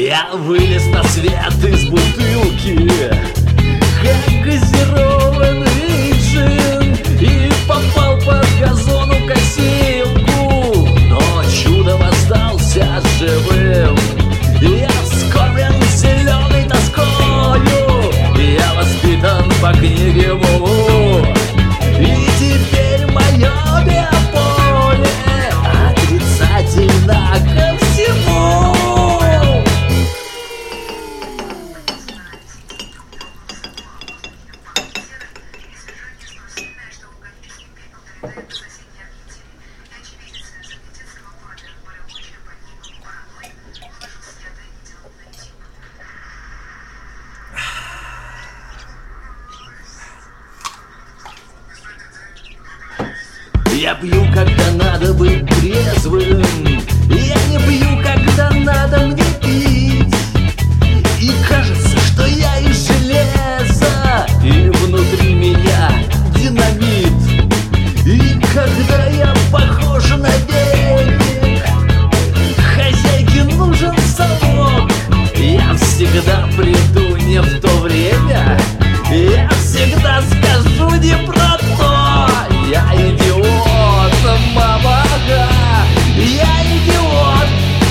Я вылез на свет из бутылки, как газированный джин, и попал под газонокосилку, но чудом остался живым. Я вскормлен зеленой тоскою, я воспитан по книге Муму, и теперь мое биополе отрицательно ко всему. Я пью, когда надо быть трезвым, я не пью, когда надо мне пить. И кажется, что я из железа, и внутри меня динамит. И когда я похож на веник, хозяйке нужен совок, я всегда приду не в то время, я всегда скажу не про то. Я идиот, мама, я идиот,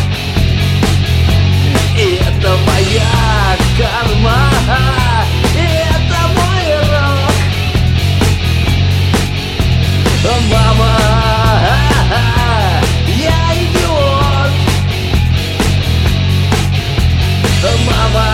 и это моя карма, и это мой рок. Мама, я идиот, мама.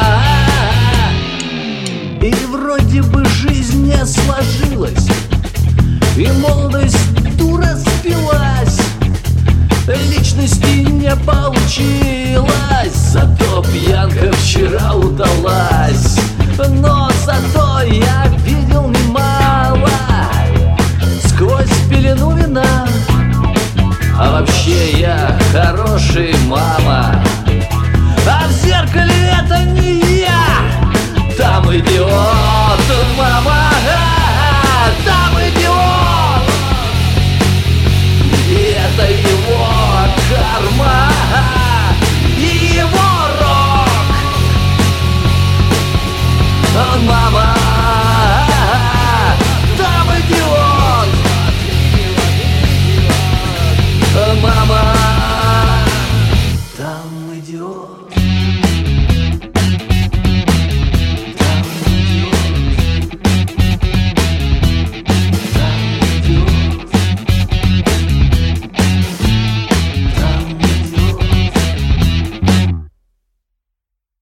И вроде бы жизнь не сложилась, и молодость дура спилась, личности не получилось, зато пьянка вчера удалась. Но зато я видел немало сквозь пелену вина, а вообще я хороший мама. А в зеркале это не я, там идиот, мама, там